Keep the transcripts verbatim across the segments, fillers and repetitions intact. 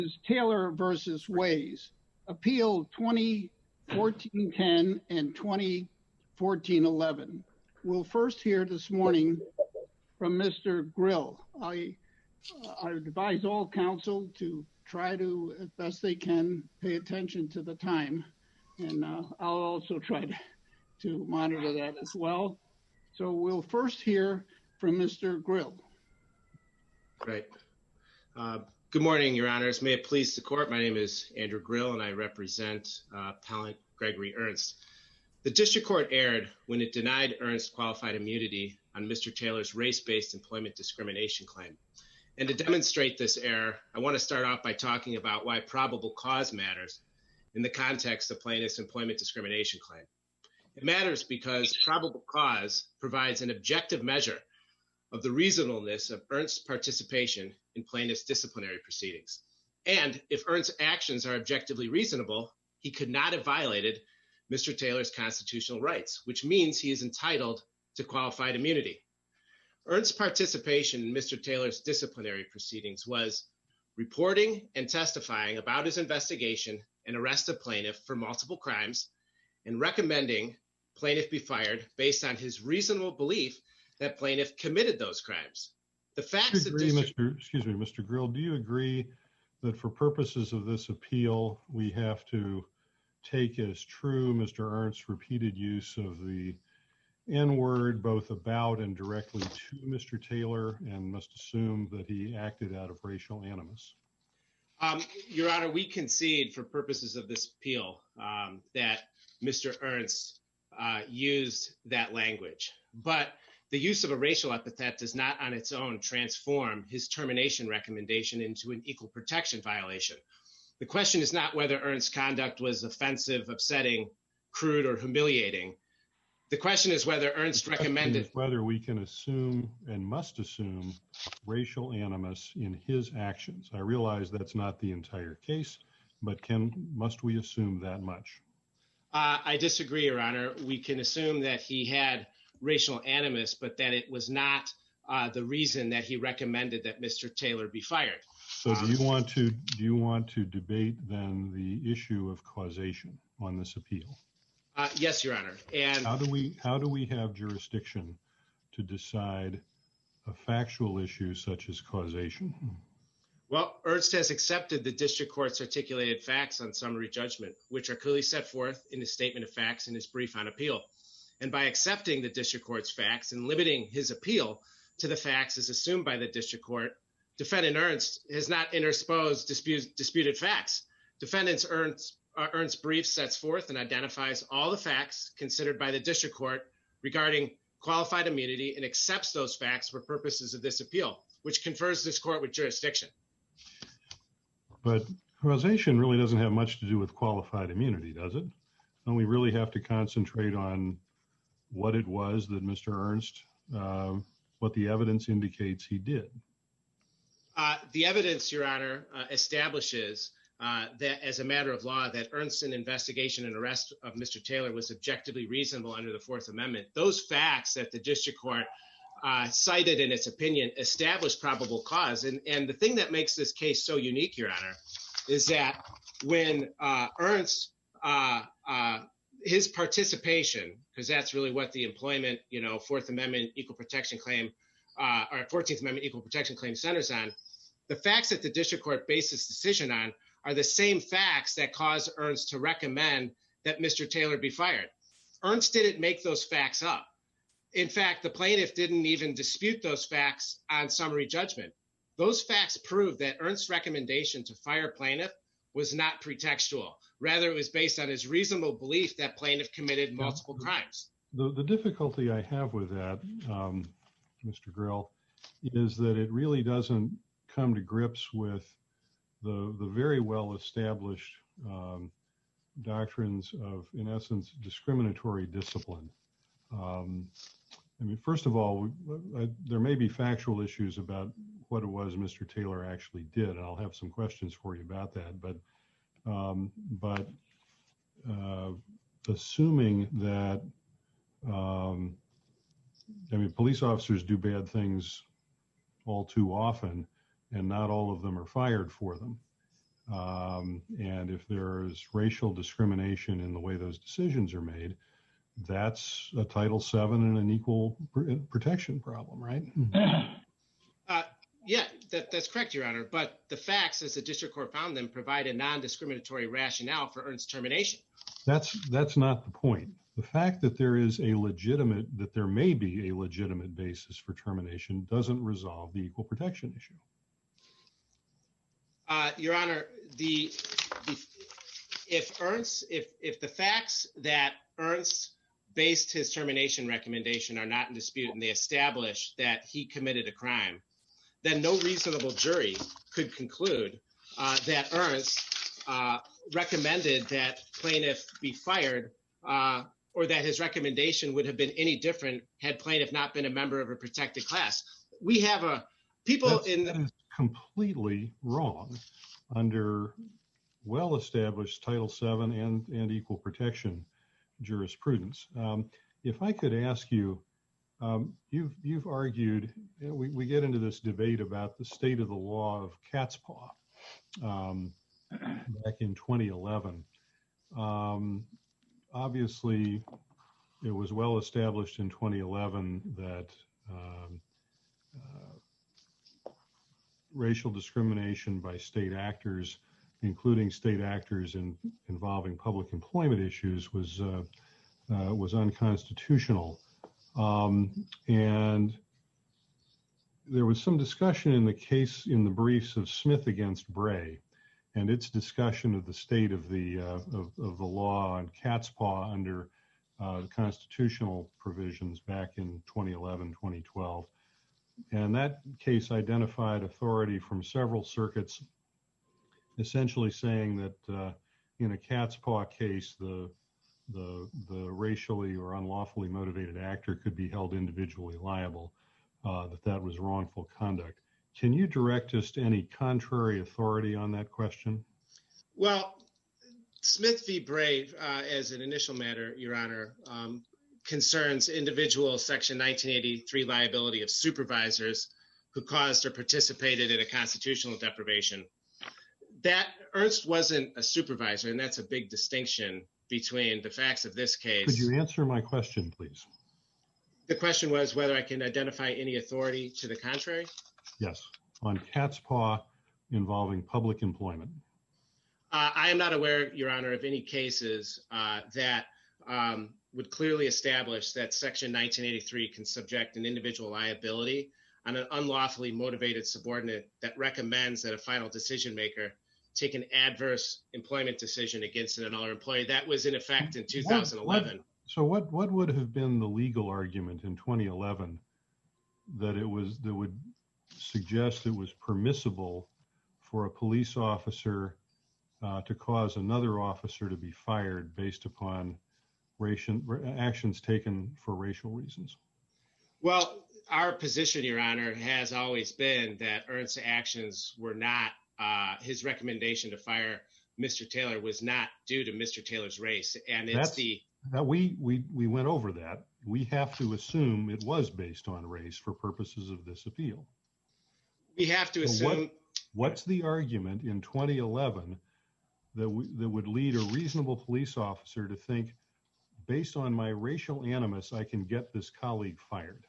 is Taylor versus Ways, Appeal twenty fourteen ten and twenty fourteen eleven. We'll first hear this morning from Mister Grill. I, uh, I advise all counsel to try to, as best they can, pay attention to the time. And uh, I'll also try to, to monitor that as well. So we'll first hear from Mister Grill. Right. Uh, good morning, Your Honors. May it please the court. My name is Andrew Grill, and I represent uh, appellant Gregory Ernst. The district court erred when it denied Ernst qualified immunity on Mister Taylor's race-based employment discrimination claim. And to demonstrate this error, I want to start off by talking about why probable cause matters in the context of plaintiff's employment discrimination claim. It matters because probable cause provides an objective measure of the reasonableness of Ernst's participation in plaintiff's disciplinary proceedings. And if Ernst's actions are objectively reasonable, he could not have violated Mister Taylor's constitutional rights, which means he is entitled to qualified immunity. Ernst's participation in Mister Taylor's disciplinary proceedings was reporting and testifying about his investigation and arrest of plaintiff for multiple crimes and recommending plaintiff be fired based on his reasonable belief that plaintiff committed those crimes. The facts agree, of district- Mister Excuse me, Mister Grill, do you agree that for purposes of this appeal, we have to take as true Mister Ernst's repeated use of the N-word both about and directly to Mister Taylor, and must assume that he acted out of racial animus? Um, Your Honor, we concede for purposes of this appeal um, that Mister Ernst uh, used that language, but the use of a racial epithet does not on its own transform his termination recommendation into an equal protection violation. The question is not whether Ernst's conduct was offensive, upsetting, crude, or humiliating. The question is whether Ernst recommended... whether we can assume and must assume racial animus in his actions. I realize that's not the entire case, but can must we assume that much? Uh, I disagree, Your Honor. We can assume that he had racial animus, but that it was not uh, the reason that he recommended that Mister Taylor be fired. So do you want to do you want to debate then the issue of causation on this appeal? Uh, yes, Your Honor. And how do we how do we have jurisdiction to decide a factual issue such as causation? Well, Ernst has accepted the district court's articulated facts on summary judgment, which are clearly set forth in his statement of facts in his brief on appeal. And by accepting the district court's facts and limiting his appeal to the facts as assumed by the district court, defendant Ernst has not intersposed dispute, disputed facts. Defendant's Ernst, uh, Ernst's brief sets forth and identifies all the facts considered by the district court regarding qualified immunity and accepts those facts for purposes of this appeal, which confers this court with jurisdiction. But causation really doesn't have much to do with qualified immunity, does it? Don't we really have to concentrate on what it was that Mister Ernst, uh, what the evidence indicates he did? Uh, the evidence, Your Honor, uh, establishes uh, that as a matter of law, that Ernst's investigation and arrest of Mister Taylor was objectively reasonable under the Fourth Amendment. Those facts that the district court uh, cited in its opinion established probable cause. And, and the thing that makes this case so unique, Your Honor, is that when uh, Ernst, uh, uh, his participation, because that's really what the employment, you know, Fourth Amendment equal protection claim, uh, or fourteenth Amendment equal protection claim centers on, the facts that the district court based its decision on are the same facts that caused Ernst to recommend that Mister Taylor be fired. Ernst didn't make those facts up. In fact, the plaintiff didn't even dispute those facts on summary judgment. Those facts prove that Ernst's recommendation to fire plaintiff was not pretextual. Rather, it was based on his reasonable belief that plaintiff committed multiple yeah. crimes. The, the difficulty I have with that, um, Mister Grill, is that it really doesn't come to grips with the, the very well-established um, doctrines of, in essence, discriminatory discipline. Um, I mean, first of all, I, there may be factual issues about what it was Mister Taylor actually did, and I'll have some questions for you about that. But, um, but uh, assuming that, um, I mean, police officers do bad things all too often, and not all of them are fired for them. Um, and if there's racial discrimination in the way those decisions are made, that's a Title seven and an equal pr- protection problem, right? Uh, yeah, that, that's correct, Your Honor. But the facts, as the district court found them, provide a non-discriminatory rationale for Ernst's termination. That's that's not the point. The fact that there is a legitimate, that there may be a legitimate basis for termination doesn't resolve the equal protection issue. Uh, Your Honor, the, the if Ernst, if if the facts that Ernst based his termination recommendation are not in dispute and they establish that he committed a crime, then no reasonable jury could conclude uh, that Ernst uh, recommended that plaintiff be fired uh, or that his recommendation would have been any different had plaintiff not been a member of a protected class. We have a people That's, in that is completely wrong under well-established Title seven and, and equal protection jurisprudence. Um, if I could ask you, um, you've you've argued, we, we get into this debate about the state of the law of cat's paw um, back in twenty eleven. Um, obviously, it was well established in twenty eleven that um, uh, racial discrimination by state actors, including state actors in, involving public employment issues, was uh, uh, was unconstitutional. Um, and there was some discussion in the case in the briefs of Smith against Bray, and its discussion of the state of the uh, of, of the law on cat's paw under uh, constitutional provisions back in twenty eleven, twenty twelve. And that case identified authority from several circuits, essentially saying that uh, in a cat's paw case, the, the, the racially or unlawfully motivated actor could be held individually liable, uh, that that was wrongful conduct. Can you direct us to any contrary authority on that question? Well, Smith v. Bray, uh, as an initial matter, Your Honor, um, concerns individual Section nineteen eighty-three liability of supervisors who caused or participated in a constitutional deprivation. That Ernst wasn't a supervisor, and that's a big distinction between the facts of this case. Could you answer my question, please? The question was whether I can identify any authority to the contrary? Yes, on cat's paw involving public employment. Uh, I am not aware, Your Honor, of any cases uh, that um, would clearly establish that Section nineteen eighty-three can subject an individual liability on an unlawfully motivated subordinate that recommends that a final decision maker take an adverse employment decision against another employee. That was in effect in two thousand eleven. What, what, so what, what would have been the legal argument in twenty eleven that it was that would suggest it was permissible for a police officer uh, to cause another officer to be fired based upon racial actions taken for racial reasons? Well, our position, Your Honor, has always been that Ernst's actions were not, uh, his recommendation to fire Mister Taylor was not due to Mister Taylor's race. And it's That's, the... That we, we, we went over that. We have to assume it was based on race for purposes of this appeal. We have to so assume... What, what's the argument in twenty eleven that, we, that would lead a reasonable police officer to think, based on my racial animus, I can get this colleague fired?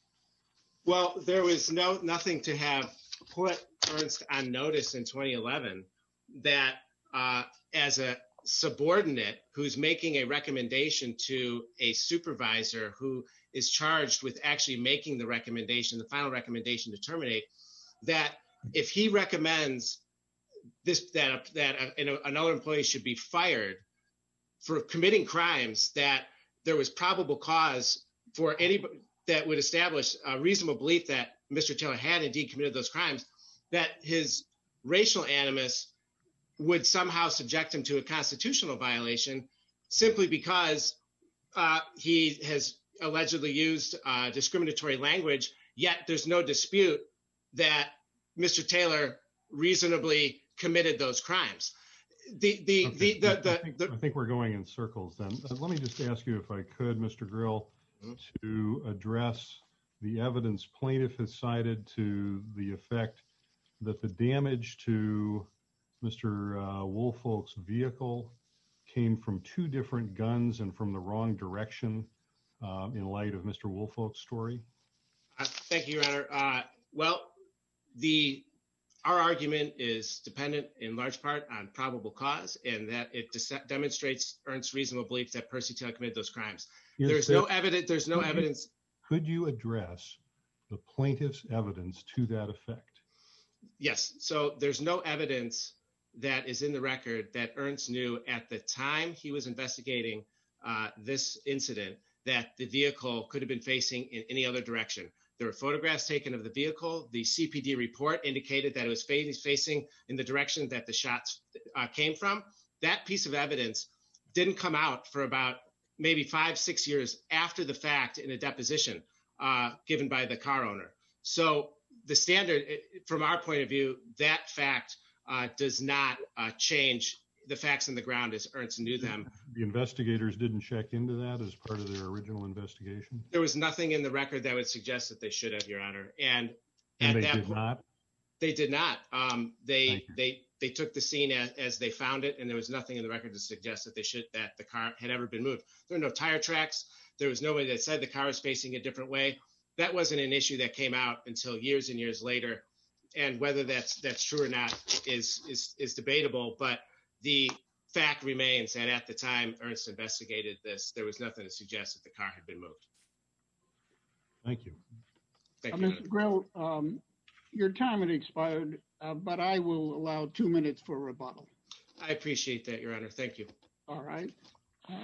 Well, there was no nothing to have put Ernst on notice in twenty eleven that uh, as a subordinate who's making a recommendation to a supervisor who is charged with actually making the recommendation, the final recommendation to terminate, that if he recommends this that that a, another employee should be fired for committing crimes, that there was probable cause for anybody that would establish a reasonable belief that Mister Taylor had indeed committed those crimes, that his racial animus would somehow subject him to a constitutional violation simply because uh, he has allegedly used uh, discriminatory language, yet there's no dispute that Mister Taylor reasonably committed those crimes. The, the, okay. the, the, the, I, think, the, I think we're going in circles then. Uh, let me just ask you, if I could, Mister Grill, mm-hmm. to address the evidence plaintiff has cited to the effect that the damage to Mister Uh, Woolfolk's vehicle came from two different guns and from the wrong direction uh, in light of Mister Woolfolk's story? Uh, thank you, Your Honor. Uh, well, the our argument is dependent in large part on probable cause, and that it de- demonstrates Ernst's reasonable belief that Percy Taylor committed those crimes. Is There's there, no evidence. There's no could evidence. You, could you address the plaintiff's evidence to that effect? Yes. So there's no evidence that is in the record that Ernst knew at the time he was investigating uh, this incident that the vehicle could have been facing in any other direction. There were photographs taken of the vehicle. The C P D report indicated that it was facing in the direction that the shots uh, came from. That piece of evidence didn't come out for about maybe five, six years after the fact in a deposition uh, given by the car owner. So the standard, from our point of view, that fact uh, does not uh, change the facts on the ground as Ernst knew them. The investigators didn't check into that as part of their original investigation? There There was nothing in the record that would suggest that they should have, Your Honor. And, and at they that did po- not? They did not. Um, they Thank you. they they took the scene as, as they found it, and there was nothing in the record to suggest that they should that the car had ever been moved. There were no tire tracks. There was nobody that said the car was facing a different way. That wasn't an issue that came out until years and years later. And whether that's that's true or not is is is debatable. But the fact remains that at the time Ernst investigated this, there was nothing to suggest that the car had been moved. Thank you. Thank Uh, you. Your Mister Grill, um, your time had expired, uh, but I will allow two minutes for rebuttal. Honor. I appreciate that, Your Honor. Thank you. All right. Uh,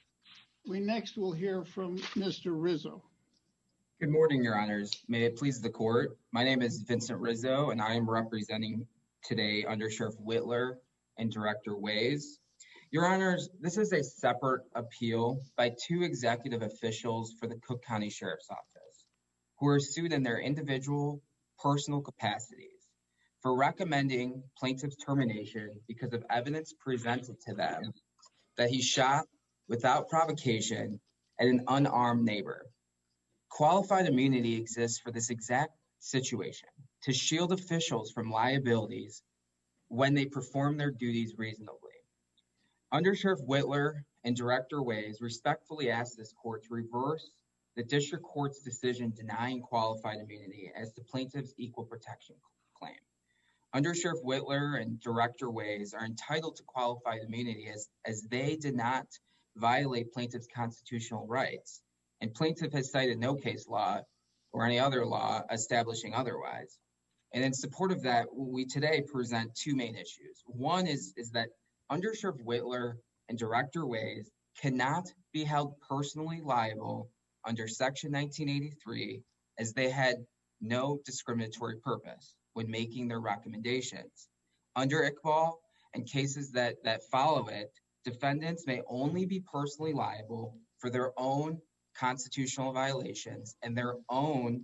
we next will hear from Mister Rizzo. Good morning, Your Honors. May it please the court. My name is Vincent Rizzo, and I am representing today Under Sheriff Whitler and Director Ways. Your Honors, this is a separate appeal by two executive officials for the Cook County Sheriff's Office who are sued in their individual personal capacities for recommending plaintiff's termination because of evidence presented to them that he shot without provocation at an unarmed neighbor. Qualified immunity exists for this exact situation, to shield officials from liabilities when they perform their duties reasonably. Under Sheriff Whitler and Director Ways respectfully ask this court to reverse the district court's decision denying qualified immunity as to plaintiff's equal protection claim. Under Sheriff Whitler and Director Ways are entitled to qualified immunity as, as they did not violate plaintiff's constitutional rights. And plaintiff has cited no case law or any other law establishing otherwise. And in support of that, we today present two main issues. One is, is that Under Sheriff Whitler and Director Ways cannot be held personally liable under Section nineteen eighty-three as they had no discriminatory purpose when making their recommendations. Under Iqbal and cases that, that follow it, defendants may only be personally liable for their own constitutional violations and their own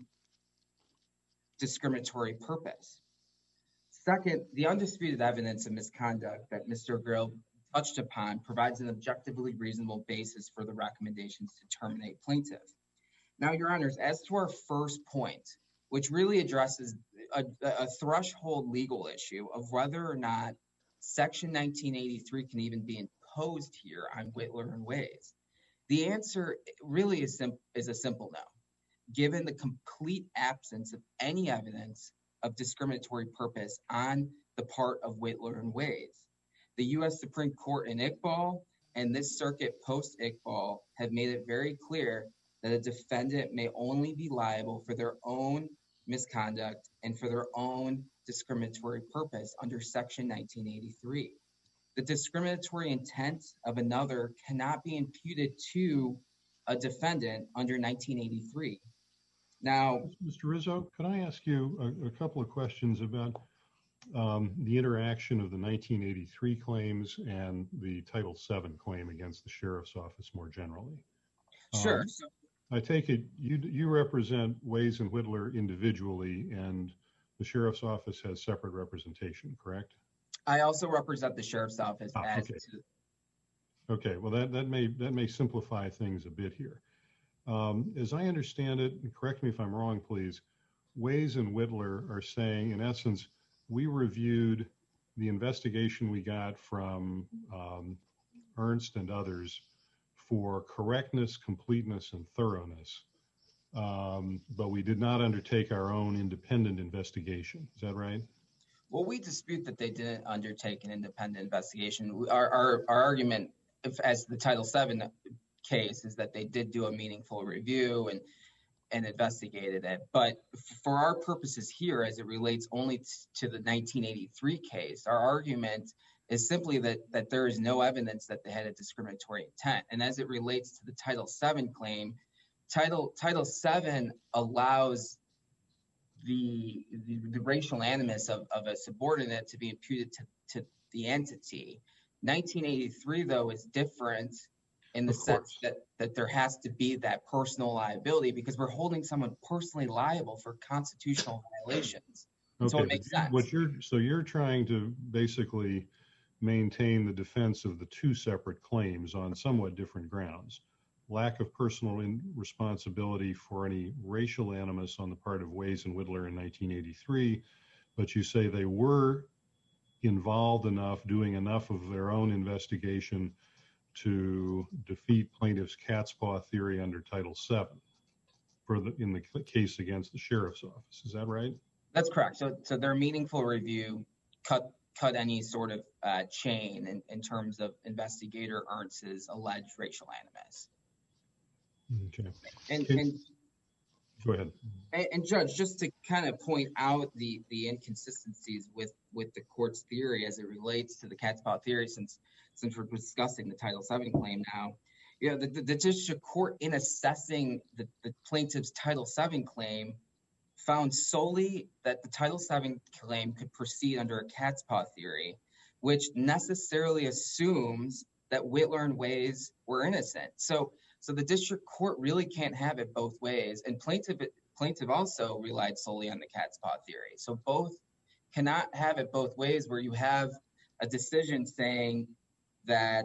discriminatory purpose. Second, the undisputed evidence of misconduct that Mister Grill touched upon provides an objectively reasonable basis for the recommendations to terminate plaintiff. Now, Your Honors, as to our first point, which really addresses a, a threshold legal issue of whether or not Section nineteen eighty-three can even be imposed here on Whitler and Ways, the answer really is, sim- is a simple no, given the complete absence of any evidence of discriminatory purpose on the part of Whitler and Ways. The U S Supreme Court in Iqbal and this circuit post-Iqbal have made it very clear that a defendant may only be liable for their own misconduct and for their own discriminatory purpose under Section nineteen eighty-three. The discriminatory intent of another cannot be imputed to a defendant under nineteen eighty-three. Now, Mister Rizzo, can I ask you a, a couple of questions about um, the interaction of the nineteen eighty-three claims and the Title seven claim against the Sheriff's Office more generally? Sure. Um, I take it you you represent Ways and Whitler individually, and the Sheriff's Office has separate representation, correct? I also represent the Sheriff's Office Ah, as okay. to Okay, well, that, that may that may simplify things a bit here. Um, as I understand it, and correct me if I'm wrong, please, Ways and Whitler are saying, in essence, we reviewed the investigation we got from um, Ernst and others for correctness, completeness, and thoroughness, um, but we did not undertake our own independent investigation. Is that right? Well, we dispute that they didn't undertake an independent investigation. Our, our, our argument, if, as the Title seven case, is that they did do a meaningful review and and investigated it. But for our purposes here, as it relates only to the nineteen eighty-three case, our argument is simply that that there is no evidence that they had a discriminatory intent. And as it relates to the Title seven claim, Title Title seven allows the the, the racial animus of, of a subordinate to be imputed to, to the entity. nineteen eighty-three, though, is different in the sense that, that there has to be that personal liability, because we're holding someone personally liable for constitutional violations. Okay. So it makes sense. What you're, so you're trying to basically maintain the defense of the two separate claims on somewhat different grounds. Lack of personal in responsibility for any racial animus on the part of Ways and Whittler in nineteen eighty-three, but you say they were involved enough, doing enough of their own investigation to defeat plaintiff's cat's paw theory under Title seven for the in the case against the sheriff's office. Is that right? That's correct. So, so their meaningful review cut cut any sort of uh, chain in, in terms of investigator Ernst's alleged racial animus. Okay. And, okay. and go ahead. And, and Judge, just to kind of point out the the inconsistencies with with the court's theory as it relates to the cat's paw theory, since since we're discussing the Title seven claim now, you know, the, the, the district court, in assessing the, the plaintiff's Title seven claim, found solely that the Title seven claim could proceed under a cat's paw theory, which necessarily assumes that Whittler and Ways were innocent. So, so the district court really can't have it both ways. And plaintiff plaintiff also relied solely on the cat's paw theory. So both cannot have it both ways, where you have a decision saying that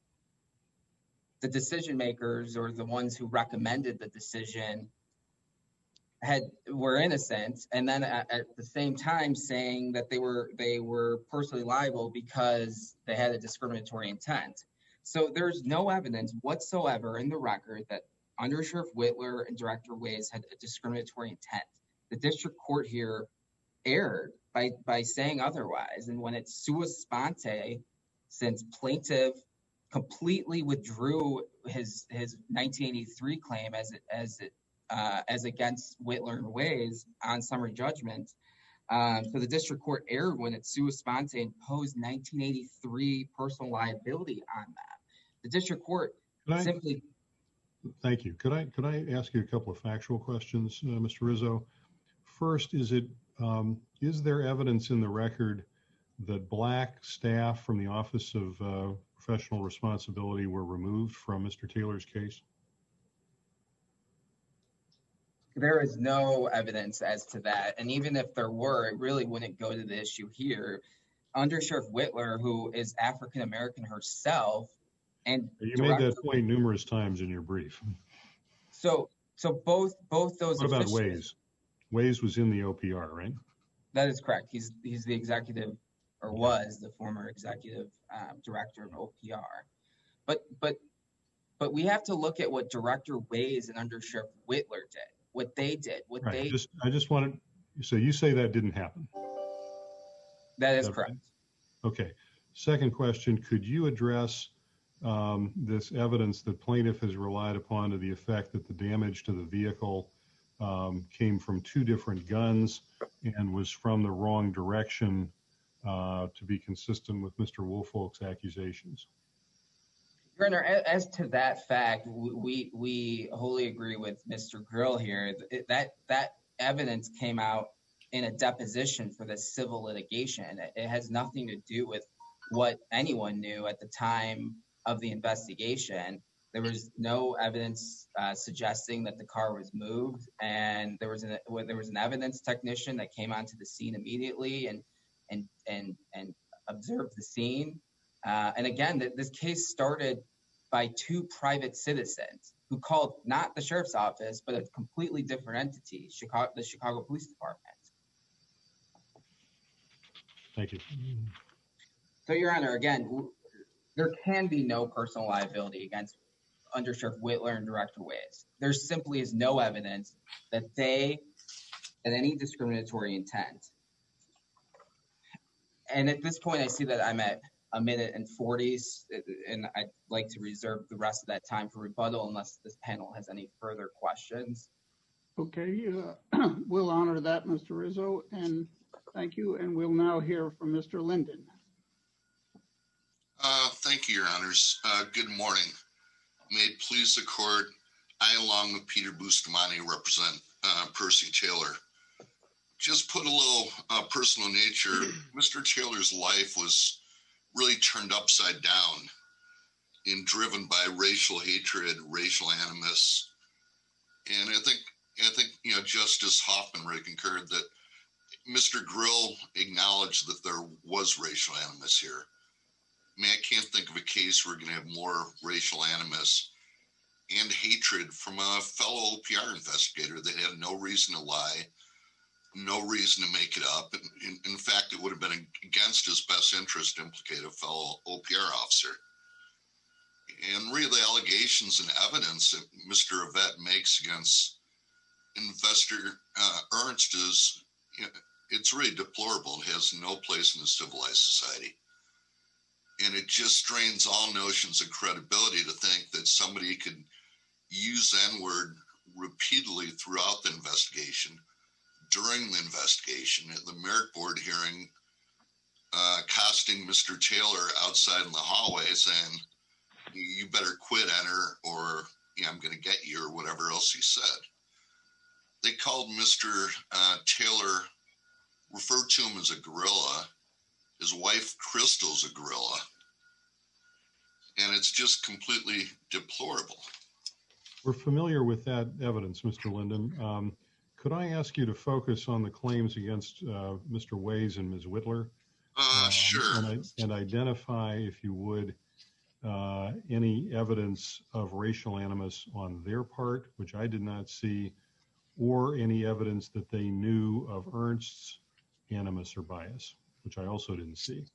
the decision makers, or the ones who recommended the decision, had were innocent, and then at, at the same time saying that they were they were personally liable because they had a discriminatory intent. So there's no evidence whatsoever in the record that Under Sheriff Whittler and Director Ways had a discriminatory intent. The district court here erred by by saying otherwise, and when it's sua sponte, since plaintiff completely withdrew his his nineteen eighty-three claim as it, as it, uh, as against Whittler and Ways on summary judgment. Um, so the district court erred when it sua sponte imposed nineteen eighty-three personal liability on that. The district court I, simply. Thank you. Could I could I ask you a couple of factual questions, uh, Mister Rizzo? First, is it um, is there evidence in the record that black staff from the Office of uh, Professional Responsibility were removed from Mister Taylor's case? There is no evidence as to that. And even if there were, it really wouldn't go to the issue here. Under Sheriff Whittler, who is African-American herself, and you made that point numerous times in your brief. So, so both both those. What about Ways? Ways was in the O P R, right? That is correct. He's he's the executive, or was the former executive um, director of O P R. But but but we have to look at what Director Ways and Under Sheriff Whittler did, what they did, what right. they. Just I just wanted. So you say that didn't happen? That is correct. Right? Okay. Second question: could you address um, this evidence that plaintiff has relied upon to the effect that the damage to the vehicle um, came from two different guns and was from the wrong direction, uh, to be consistent with Mister Woolfolk's accusations? Your Honor, as to that fact, we we wholly agree with Mister Grill here. That that evidence came out in a deposition for the civil litigation. It has nothing to do with what anyone knew at the time of the investigation. There was no evidence uh, suggesting that the car was moved, and there was an there was an evidence technician that came onto the scene immediately and and and and observed the scene. Uh, and again, th- this case started by two private citizens who called not the sheriff's office, but a completely different entity, Chicago, the Chicago Police Department. Thank you. So, Your Honor, again, there can be no personal liability against Under Sheriff Whitler and Director Ways. There simply is no evidence that they had any discriminatory intent. And at this point, I see that I'm at a minute and forties, and I'd like to reserve the rest of that time for rebuttal unless this panel has any further questions. Okay, uh, we'll honor that, Mister Rizzo, and thank you. And we'll now hear from Mister Linden. Uh, thank you, Your Honors. Uh, good morning. May it please the court, I, along with Peter Bustamante, represent uh, Percy Taylor. Just put a little uh, personal nature. Mister Taylor's life was really turned upside down and driven by racial hatred, racial animus. And I think, I think, you know, Justice Hoffman really concurred that Mister Grill acknowledged that there was racial animus here. I mean, I can't think of a case where we're going to have more racial animus and hatred from a fellow O P R investigator that had no reason to lie, no reason to make it up. And in, in fact, it would have been against his best interest to implicate a fellow O P R officer. And really, the allegations and evidence that Mister Yvette makes against Investigator uh, Ernst is, you know, it's really deplorable. It has no place in a civilized society. And it just strains all notions of credibility to think that somebody could use N-word repeatedly throughout the investigation, during the investigation, at the merit board hearing, uh, accosting Mister Taylor outside in the hallway saying, you better quit, enter, or yeah, I'm going to get you, or whatever else he said. They called Mister Uh, Taylor, referred to him as a gorilla. His wife, Crystal's a gorilla. And it's just completely deplorable. We're familiar with that evidence, Mister Linden. Um, could I ask you to focus on the claims against uh, Mister Ways and Miz Whitler? Uh, um, sure. And, and identify, if you would, uh, any evidence of racial animus on their part, which I did not see, or any evidence that they knew of Ernst's animus or bias, which I also didn't see.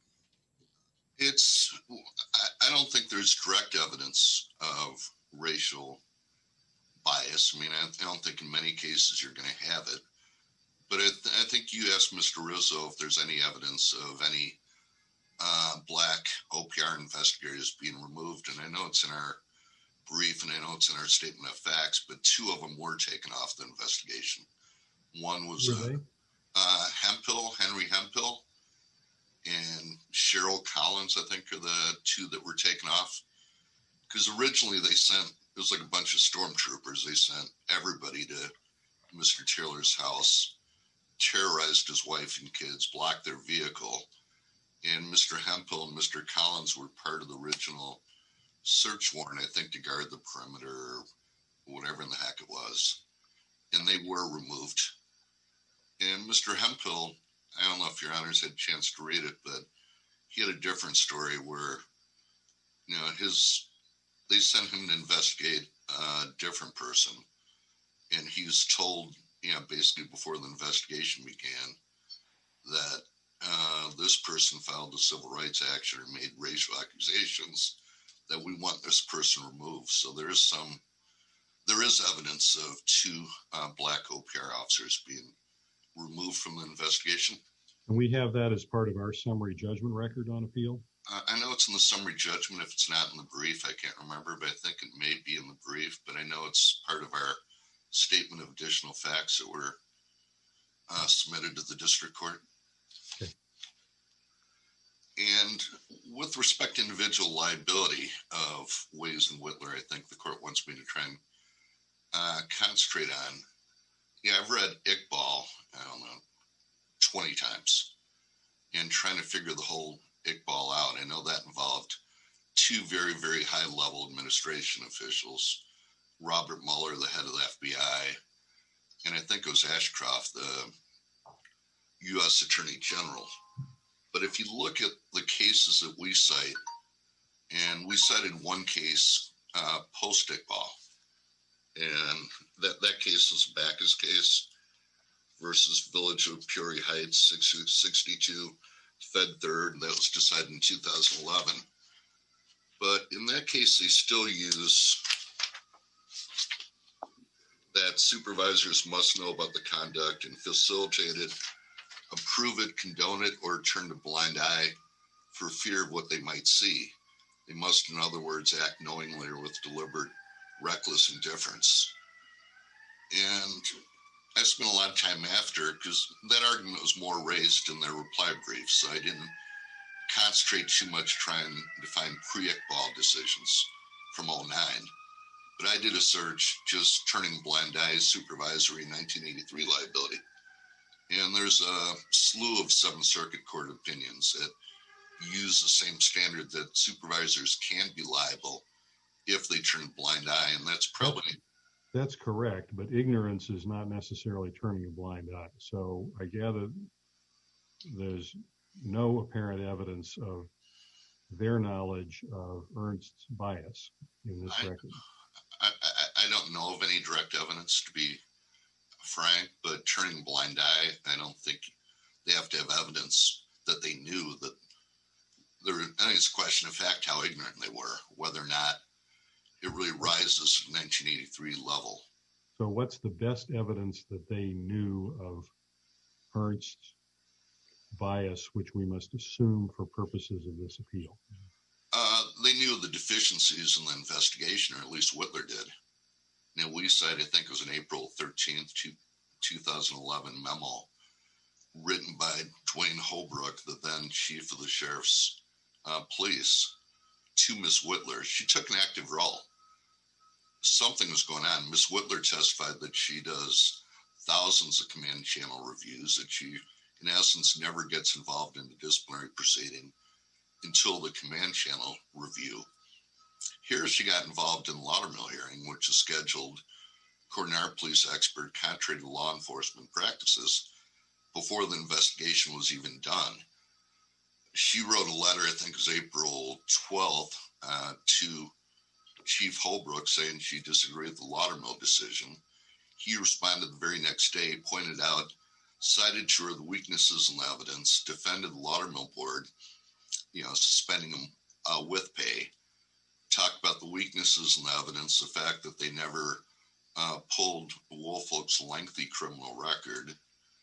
It's, I, I don't think there's direct evidence of racial bias. I mean, I, I don't think in many cases you're going to have it. But I, th- I think you asked Mister Rizzo if there's any evidence of any uh, black O P R investigators being removed. And I know it's in our brief and I know it's in our statement of facts, but two of them were taken off the investigation. One was uh, uh, Hemphill, Henry Hemphill, and Cheryl Collins, I think, are the two that were taken off. Because originally they sent, it was like a bunch of stormtroopers. They sent everybody to Mister Taylor's house, terrorized his wife and kids, blocked their vehicle. And Mister Hemphill and Mister Collins were part of the original search warrant, I think, to guard the perimeter, or whatever in the heck it was. And they were removed. And Mister Hemphill, I don't know if your honors had a chance to read it, but he had a different story where, you know, his, they sent him to investigate a different person. And he was told, you know, basically before the investigation began, that uh, this person filed a civil rights action or made racial accusations, that we want this person removed. So there is some, there is evidence of two uh, black O P R officers being removed from the investigation. And we have that as part of our summary judgment record on appeal? Uh, I know it's in the summary judgment. If it's not in the brief, I can't remember, but I think it may be in the brief, but I know it's part of our statement of additional facts that were uh, submitted to the district court. Okay. And with respect to individual liability of Ways and Whitler, I think the court wants me to try and uh, concentrate on. Yeah, I've read Iqbal, I don't know, twenty times, and trying to figure the whole Iqbal out. I know that involved two very, very high-level administration officials, Robert Mueller, the head of the F B I, and I think it was Ashcroft, the U S Attorney General. But if you look at the cases that we cite, and we cited one case uh, post-Iqbal, and that, that case was a Backus case versus Village of Peoria Heights, sixty-two Fed Third, and that was decided in two thousand eleven. But in that case, they still use that supervisors must know about the conduct and facilitate it, approve it, condone it, or turn a blind eye for fear of what they might see. They must, in other words, act knowingly or with deliberate, reckless indifference. And I spent a lot of time after, because that argument was more raised in their reply brief, so I didn't concentrate too much trying to find pre-Iqbal decisions from oh nine. But I did a search just turning blind eyes, supervisory nineteen eighty-three liability. And there's a slew of Seventh Circuit Court opinions that use the same standard that supervisors can be liable if they turn a blind eye, and that's probably... That's correct, but ignorance is not necessarily turning a blind eye. So I gather there's no apparent evidence of their knowledge of Ernst's bias in this I, record. I, I, I don't know of any direct evidence, to be frank, but turning a blind eye, I don't think they have to have evidence that they knew that there. I think it's a question of fact how ignorant they were, whether or not it really rises to nineteen eighty-three level. So what's the best evidence that they knew of Ernst's bias, which we must assume for purposes of this appeal? Uh, they knew the deficiencies in the investigation, or at least Whitler did. Now, we cite, I think it was an April thirteenth, two thousand eleven memo written by Dwayne Holbrook, the then chief of the sheriff's uh, police, to Miss Whitler. She took an active role. Something was going on. Miss Whitler testified that she does thousands of command channel reviews, that she, in essence, never gets involved in the disciplinary proceeding until the command channel review. Here she got involved in the Laudermill hearing, which is scheduled, according to our police expert, contrary to law enforcement practices, before the investigation was even done. She wrote a letter, I think it was April twelfth, uh, to Chief Holbrook saying she disagreed with the Laudermill decision. He responded the very next day, pointed out, cited to her the weaknesses in the evidence, defended the Laudermill board, you know, suspending them uh, with pay, talked about the weaknesses in the evidence, the fact that they never uh, pulled Woolfolk's lengthy criminal record,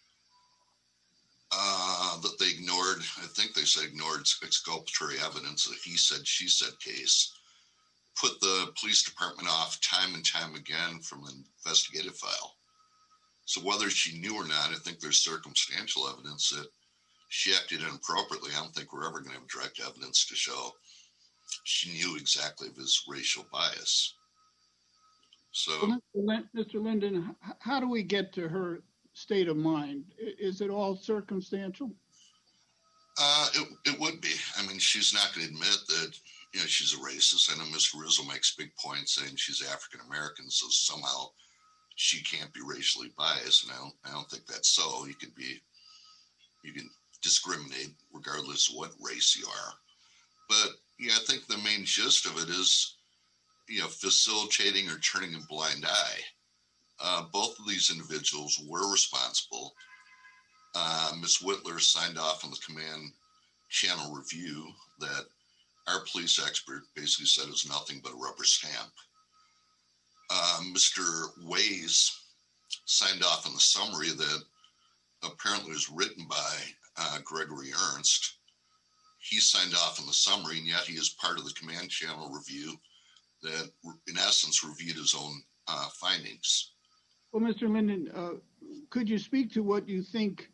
uh, that they ignored, I think they said ignored exculpatory evidence, a he said, she said case, put the police department off time and time again from the investigative file. So whether she knew or not, I think there's circumstantial evidence that she acted inappropriately. I don't think we're ever going to have direct evidence to show she knew exactly of his racial bias. So, well, Mister Linden, how do we get to her state of mind? Is it all circumstantial? Uh, it, it would be. I mean, she's not going to admit that, you know, she's a racist. I know Mister Rizzo makes big points saying she's African-American, so somehow she can't be racially biased. And I don't, I don't think that's so. You could be, you can discriminate regardless of what race you are. But yeah, I think the main gist of it is, you know, facilitating or turning a blind eye. Uh, both of these individuals were responsible. Uh, Miz Whitler signed off on the command channel review that our police expert basically said is nothing but a rubber stamp. Uh, Mister Ways signed off on the summary that apparently was written by uh, Gregory Ernst. He signed off on the summary, and yet he is part of the command channel review that, in essence, reviewed his own uh, findings. Well, Mister Linden, uh, could you speak to what you think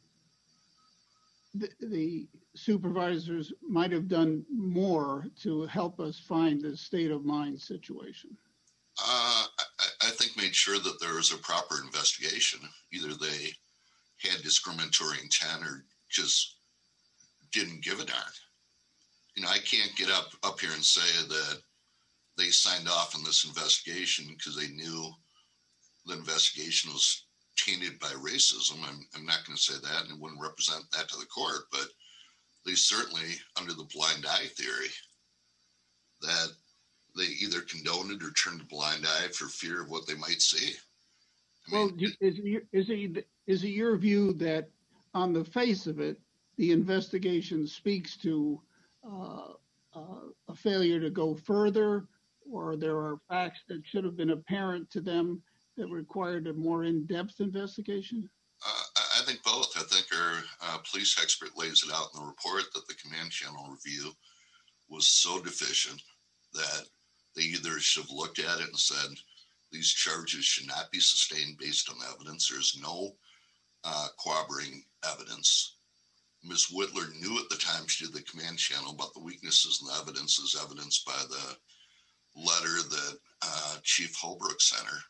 the, the supervisors might have done more to help us find the state of mind situation? Uh, I, I think made sure that there was a proper investigation. Either they had discriminatory intent or just didn't give a darn. You know, I can't get up, up here and say that they signed off on this investigation because they knew the investigation was tainted by racism. I'm, I'm not going to say that, and it wouldn't represent that to the court, but they certainly, under the blind eye theory, that they either condoned it or turned a blind eye for fear of what they might see. I well, mean, is it, is, it, is it your view that on the face of it, the investigation speaks to uh, uh, a failure to go further, or there are facts that should have been apparent to them that required a more in-depth investigation? Uh, I think both. I think our uh, police expert lays it out in the report that the command channel review was so deficient that they either should have looked at it and said, these charges should not be sustained based on evidence. There's no uh, corroborating evidence. Miz Whitler knew at the time she did the command channel about the weaknesses in the evidence as evidenced by the letter that uh, Chief Holbrook sent her.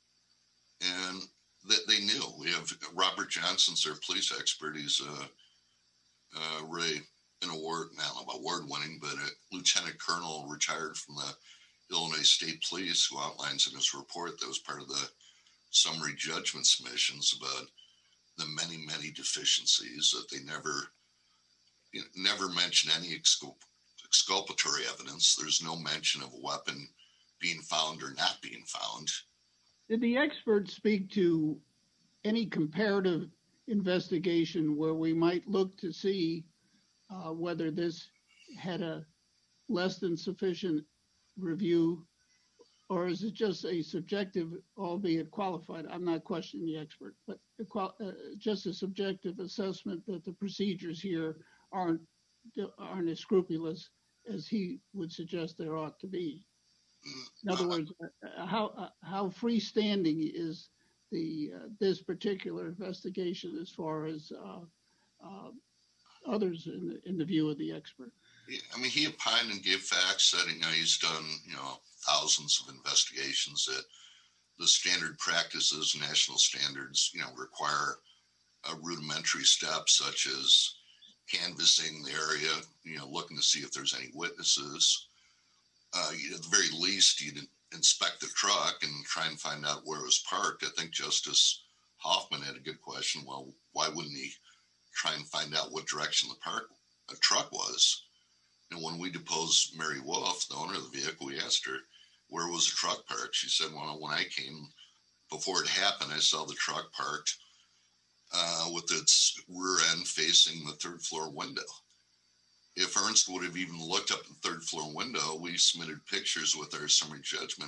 And that they knew. We have Robert Johnson, their police expert. He's uh, uh, really an award, I don't know about award winning, but a lieutenant colonel retired from the Illinois State Police, who outlines in his report that was part of the summary judgment submissions about the many, many deficiencies that they never, you know, never mention any exculp- exculpatory evidence. There's no mention of a weapon being found or not being found. Did the expert speak to any comparative investigation where we might look to see uh, whether this had a less than sufficient review, or is it just a subjective, albeit qualified? I'm not questioning the expert, but a qual- uh, just a subjective assessment that the procedures here aren't aren't as scrupulous as he would suggest there ought to be. In other words, how uh, how freestanding is the uh, this particular investigation as far as uh, uh, others in the, in the view of the expert? I mean, he opined and gave facts that, you know, he's done, you know, thousands of investigations, that the standard practices, national standards, you know, require a rudimentary step such as canvassing the area, you know, looking to see if there's any witnesses. Uh, at the very least, you'd inspect the truck and try and find out where it was parked. I think Justice Hoffman had a good question. Well, why wouldn't he try and find out what direction the park a truck was? And when we deposed Mary Wolf, the owner of the vehicle, we asked her, where was the truck parked? She said, well, when I came, before it happened, I saw the truck parked uh, with its rear end facing the third floor window. If Ernst would have even looked up the third floor window, we submitted pictures with our summary judgment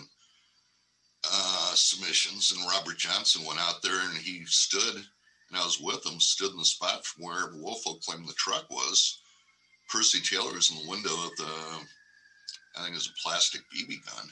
uh, submissions, and Robert Johnson went out there and he stood, and I was with him, stood in the spot from where Woolfolk claimed the truck was. Percy Taylor was in the window of the, I think it was a plastic B B gun,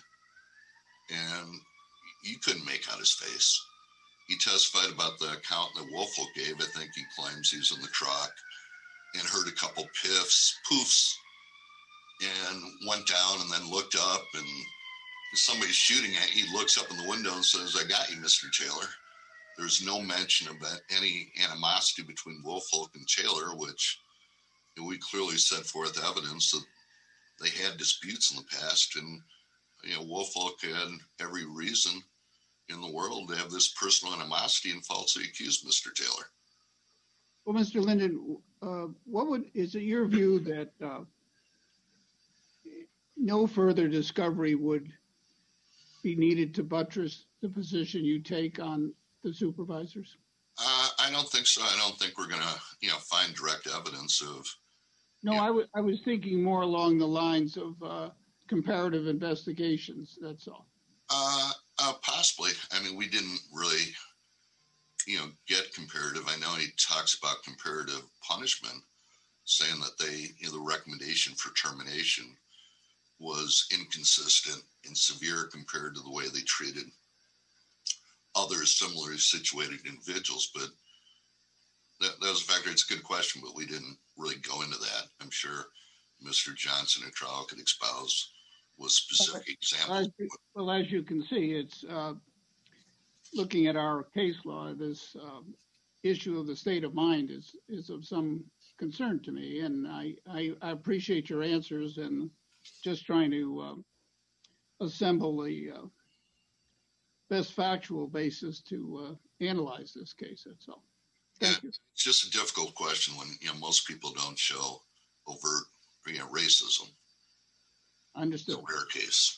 and you couldn't make out his face. He testified about the account that Woolfolk gave. I think he claims he's in the truck and heard a couple piffs, poofs, and went down and then looked up, and somebody's shooting at you. He looks up in the window and says, I got you, Mister Taylor. There's no mention of any animosity between Woolfolk and Taylor, which we clearly set forth evidence that they had disputes in the past, and you know, Woolfolk had every reason in the world to have this personal animosity and falsely accuse Mister Taylor. Well, Mister Linden, uh, what would is it your view that uh, no further discovery would be needed to buttress the position you take on the supervisors? Uh, I don't think so. I don't think we're going to, you know, find direct evidence of. No, Yeah. I, w- I was thinking more along the lines of uh, comparative investigations. That's all. Uh, uh, possibly. I mean, we didn't really, you know, get comparative. I know he talks about comparative punishment, saying that they, you know, the recommendation for termination was inconsistent and severe compared to the way they treated other similarly situated individuals. But that, that was a factor. It's a good question, but we didn't really go into that. I'm sure Mister Johnson at trial could espouse with specific examples. Well, as you can see, it's uh, looking at our case law, this um, issue of the state of mind is is of some concern to me. And I, I, I appreciate your answers and just trying to uh, assemble the uh, best factual basis to uh, analyze this case. That's all. Thank Yeah, you. it's just a difficult question when, you know, most people don't show overt, you know, racism. Understood. It's a rare case.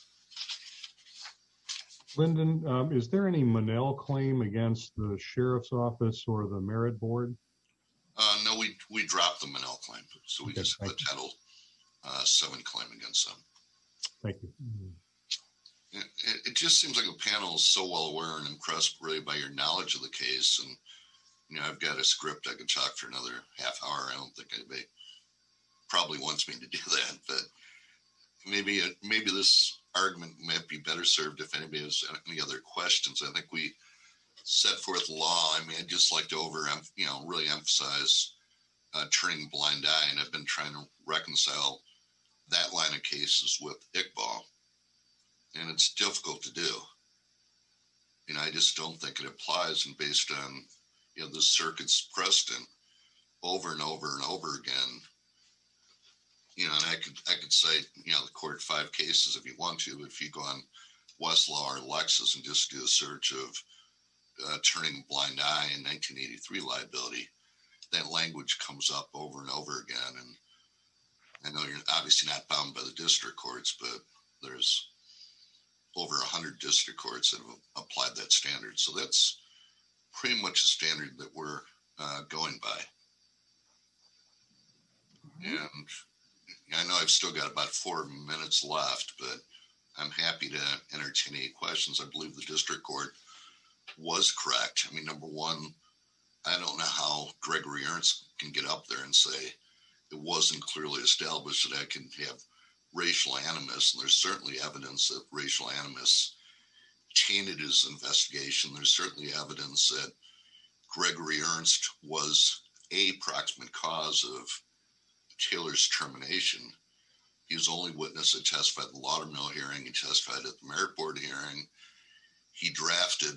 Linden, um, is there any Monell claim against the sheriff's office or the merit board? Uh, no, we we dropped the Monell claim, so we Okay, just have a thank you. Title uh, seven claim against them. Thank you. It, it, it just seems like the panel is so well aware and impressed really by your knowledge of the case. And, you know, I've got a script I could talk for another half hour. I don't think anybody probably wants me to do that, but maybe, maybe this argument might be better served if anybody has any other questions. I think we set forth law. I mean, I'd just like to over, you know, really emphasize uh, turning a blind eye. And I've been trying to reconcile that line of cases with Iqbal. And it's difficult to do. You know, I just don't think it applies. And based on, you know, the circuit's precedent over and over and over again, you know, and I could, I could cite, you know, the court five cases if you want to, if you go on Westlaw or Lexis and just do a search of uh, turning a blind eye in nineteen eighty-three liability, that language comes up over and over again. And I know you're obviously not bound by the district courts, but there's over a hundred district courts that have applied that standard. So that's pretty much the standard that we're uh, going by. And I know I've still got about four minutes left, but I'm happy to entertain any questions. I believe the district court was correct. I mean, number one, I don't know how Gregory Ernst can get up there and say it wasn't clearly established that I can have racial animus, and there's certainly evidence that racial animus tainted his investigation. There's certainly evidence that Gregory Ernst was a proximate cause of Taylor's termination. He was the only witness that testified at the Laudermill hearing. He testified at the Merit Board hearing. He drafted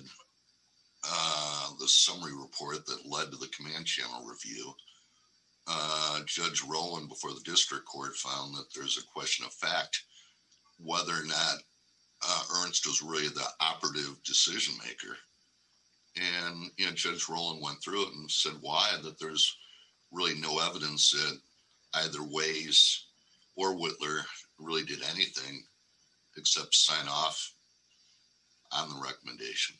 uh, the summary report that led to the command channel review. Uh, Judge Rowland before the district court found that there's a question of fact whether or not uh, Ernst was really the operative decision maker. And, you know, Judge Rowland went through it and said why, that there's really no evidence that either Ways or Whitler really did anything except sign off on the recommendation.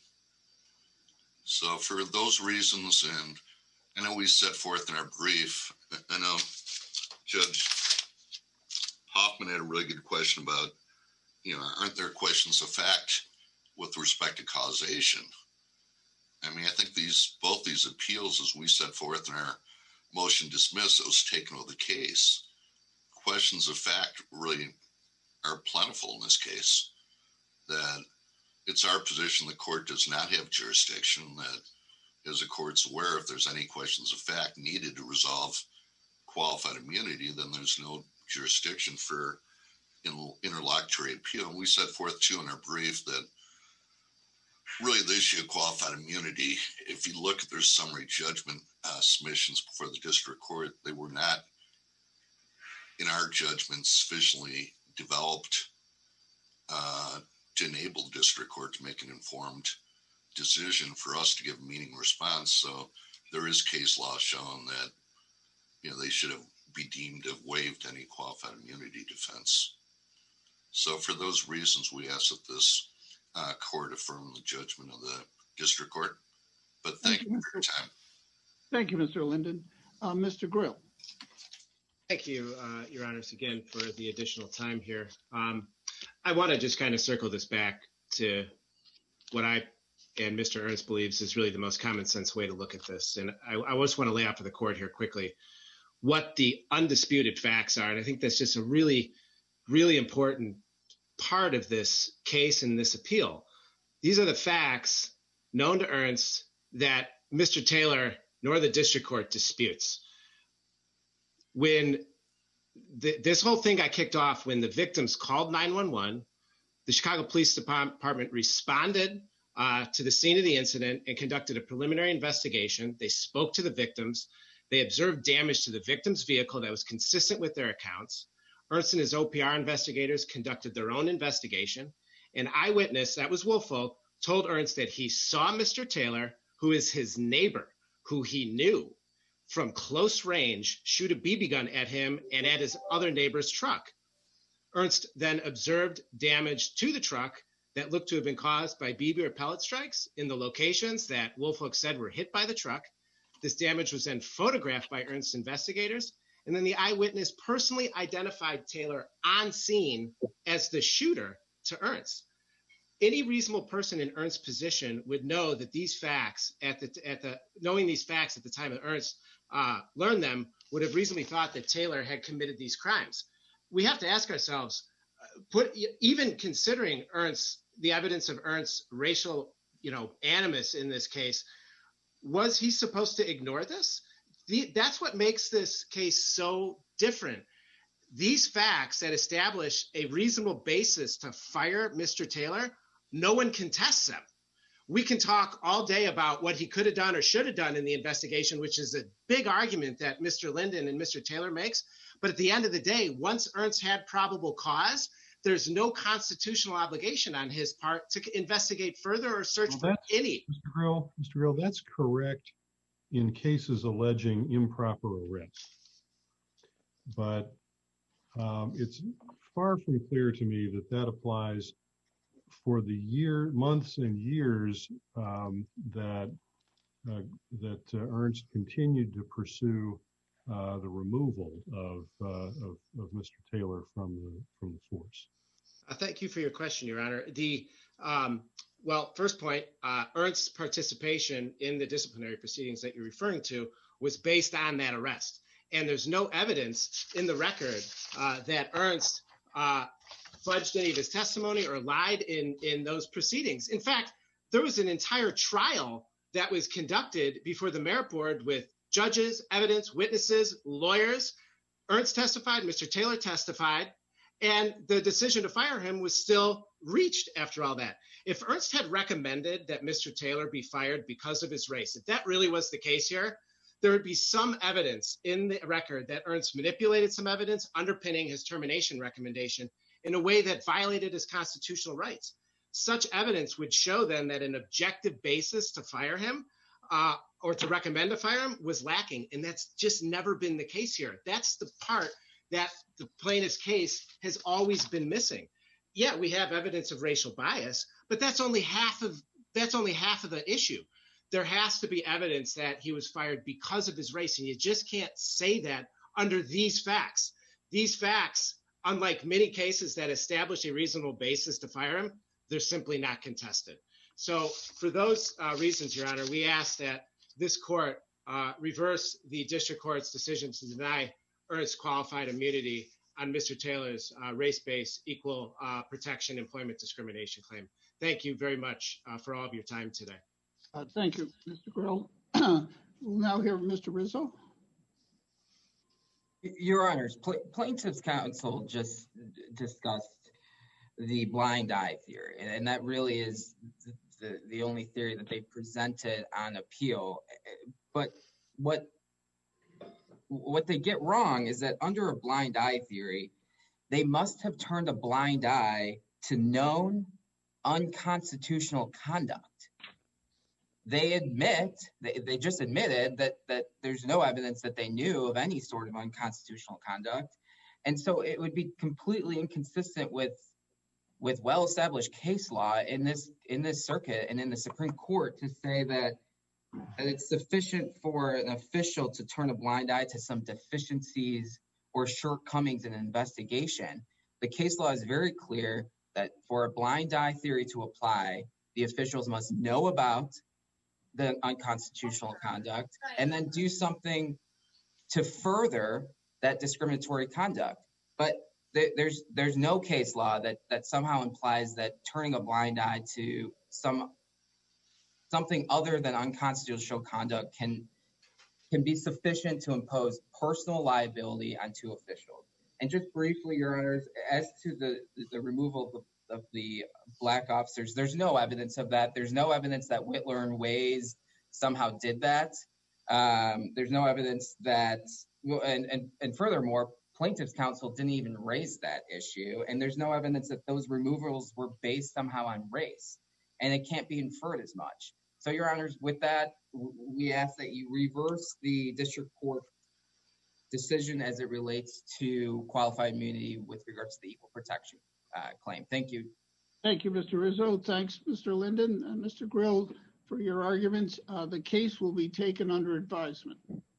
So for those reasons, and I know we set forth in our brief, I know Judge Hoffman had a really good question about, you know, aren't there questions of fact with respect to causation? I mean, I think these, both these appeals, as we set forth in our motion to dismiss, that was taken with the case, questions of fact really are plentiful in this case. That it's our position the court does not have jurisdiction, that as the court's aware, if there's any questions of fact needed to resolve qualified immunity, then there's no jurisdiction for interlocutory appeal. And we set forth too in our brief that really the issue of qualified immunity, if you look at their summary judgment uh, submissions before the district court, they were not, in our judgment, sufficiently developed uh, to enable the district court to make an informed decision for us to give a meaning response. So there is case law showing that, you know, they should have be deemed to have waived any qualified immunity defense. So for those reasons, we ask that this uh, court affirm the judgment of the district court. But thank, thank you for your time. Thank you, Mister Linden. Uh, Mister Grill. Thank you, uh, Your Honors, again for the additional time here. Um, I want to just kind of circle this back to what I and Mister Ernst believes is really the most common sense way to look at this. And I, I just want to lay out for the court here quickly what the undisputed facts are. And I think that's just a really, really important part of this case and this appeal. These are the facts known to Ernst that Mister Taylor nor the district court disputes. When the, this whole thing got kicked off, when the victims called nine one one, the Chicago Police Department responded uh, to the scene of the incident and conducted a preliminary investigation. They spoke to the victims. They observed damage to the victim's vehicle that was consistent with their accounts. Ernst and his O P R investigators conducted their own investigation. An eyewitness, that was Woolfolk, told Ernst that he saw Mister Taylor, who is his neighbor, who he knew, from close range, shoot a B B gun at him and at his other neighbor's truck. Ernst then observed damage to the truck that looked to have been caused by B B or pellet strikes in the locations that Woolfolk said were hit by the truck. This damage was then photographed by Ernst investigators, and then the eyewitness personally identified Taylor on scene as the shooter to Ernst. Any reasonable person in Ernst's position would know that these facts at the at the knowing these facts at the time that Ernst uh, learned them would have reasonably thought that Taylor had committed these crimes. We have to ask ourselves, uh, put even considering Ernst, the evidence of Ernst's racial, you know, animus in this case, was he supposed to ignore this? The, that's what makes this case so different. These facts that establish a reasonable basis to fire Mister Taylor, no one contests them. We can talk all day about what he could have done or should have done in the investigation, which is a big argument that Mister Linden and Mister Taylor makes. But at the end of the day, once Ernst had probable cause, there's no constitutional obligation on his part to investigate further or search well, for any. Mister Grill, Mister Grill, that's correct in cases alleging improper arrest. But um, it's far from clear to me that that applies for the year, months and years um, that uh, that uh, Ernst continued to pursue uh, the removal of, uh, of of Mister Taylor from the from the force. Uh, thank you for your question, Your Honor. The um, well, first point, uh, Ernst's participation in the disciplinary proceedings that you're referring to was based on that arrest, and there's no evidence in the record uh, that Ernst uh, fudged any of his testimony or lied in, in those proceedings. In fact, there was an entire trial that was conducted before the merit board with judges, evidence, witnesses, lawyers. Ernst testified, Mister Taylor testified, and the decision to fire him was still reached after all that. If Ernst had recommended that Mister Taylor be fired because of his race, if that really was the case here, there would be some evidence in the record that Ernst manipulated some evidence underpinning his termination recommendation in a way that violated his constitutional rights. Such evidence would show then that an objective basis to fire him uh, or to recommend to fire him was lacking. And that's just never been the case here. That's the part that the plaintiff's case has always been missing. Yeah, we have evidence of racial bias, but that's only half of that's only half of the issue. There has to be evidence that he was fired because of his race, and you just can't say that under these facts. These facts, unlike many cases that establish a reasonable basis to fire him, they're simply not contested. So for those uh, reasons, Your Honor, we ask that this court uh, reverse the district court's decision to deny Ernst qualified immunity on Mister Taylor's uh, race-based equal uh, protection employment discrimination claim. Thank you very much uh, for all of your time today. Uh, thank you, Mister Grill. We'll now hear from Mister Rizzo. Your Honors, pl- plaintiff's counsel just discussed the blind eye theory, and that really is the, the only theory that they presented on appeal. But what what they get wrong is that under a blind eye theory, they must have turned a blind eye to known unconstitutional conduct. They admit, they, they just admitted that that there's no evidence that they knew of any sort of unconstitutional conduct. And so it would be completely inconsistent with with well-established case law in this in this circuit and in the Supreme Court to say that, that it's sufficient for an official to turn a blind eye to some deficiencies or shortcomings in an investigation. The case law is very clear that for a blind eye theory to apply, the officials must know about the unconstitutional conduct and then do something to further that discriminatory conduct. But th- there's there's no case law that that somehow implies that turning a blind eye to some something other than unconstitutional conduct can can be sufficient to impose personal liability on two officials. And just briefly, Your Honors, as to the the removal of the of the black officers, there's no evidence of that. There's no evidence that Whitler and Ways somehow did that. Um, there's no evidence that, and, and, and furthermore, plaintiff's counsel didn't even raise that issue. And there's no evidence that those removals were based somehow on race. And it can't be inferred as much. So, Your Honors, with that, we ask that you reverse the district court decision as it relates to qualified immunity with regards to the equal protection Uh, claim. Thank you. Thank you, Mister Rizzo. Thanks, Mister Linden and Mister Grill, for your arguments. Uh, the case will be taken under advisement.